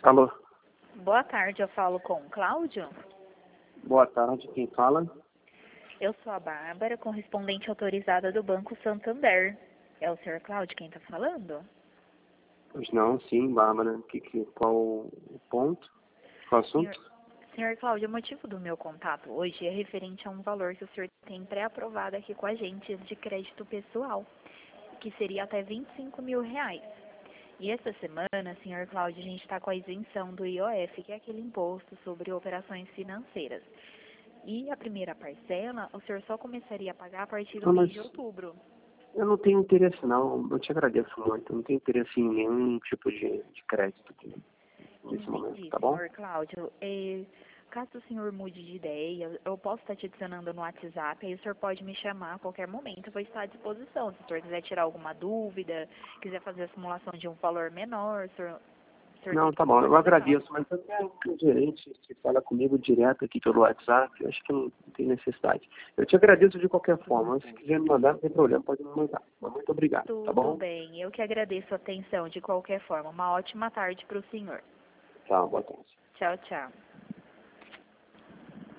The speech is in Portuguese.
Alô, Boa tarde, eu falo com o Cláudio. boa tarde, quem fala? Eu sou a Bárbara, correspondente autorizada do Banco Santander. É o senhor Cláudio quem está falando? Pois não, sim, Bárbara. Qual o ponto? Qual o assunto? Senhor Cláudio, o motivo do meu contato hoje é referente a um valor que o senhor tem pré-aprovado aqui com a gente de crédito pessoal, que seria até R$ 25.000. E essa semana, senhor Cláudio, a gente está com a isenção do IOF, que é aquele imposto sobre operações financeiras. E a primeira parcela, o senhor só começaria a pagar a partir do Não, mês mas de outubro. eu não tenho interesse não, eu te agradeço muito. Eu não tenho interesse em nenhum tipo de crédito nesse momento, Entendi, tá bom? senhor Cláudio. Caso o senhor mude de ideia, eu posso estar te adicionando no WhatsApp, aí o senhor pode me chamar a qualquer momento, eu vou estar à disposição. Se o senhor quiser tirar alguma dúvida, quiser fazer a simulação de um valor menor, o senhor tem Não, que tá bom, eu pode deixar. agradeço, mas eu quero que o gerente se fala comigo direto aqui pelo WhatsApp, eu acho que não tem necessidade. Eu te agradeço de qualquer forma, mas se quiser me mandar, não tem problema, pode me mandar. Mas muito obrigado, tá Tudo bom? bem, eu que agradeço a atenção de qualquer forma. Uma ótima tarde para o senhor. Tchau, boa tarde. Tchau, tchau.